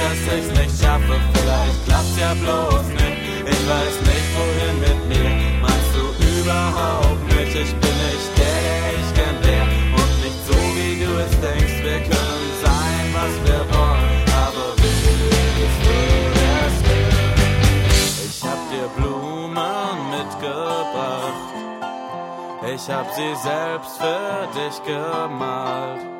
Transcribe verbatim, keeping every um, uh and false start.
dass ich's nicht schaffe, vielleicht klappt's ja bloß nicht. Ich weiß nicht, wohin mit mir, meinst du überhaupt nicht? Ich bin nicht der, der ich gern wär und nicht so, wie du es denkst. Wir können sein, was wir wollen, aber willst du das nicht? Ich hab dir Blumen mitgebracht, ich hab sie selbst für dich gemalt.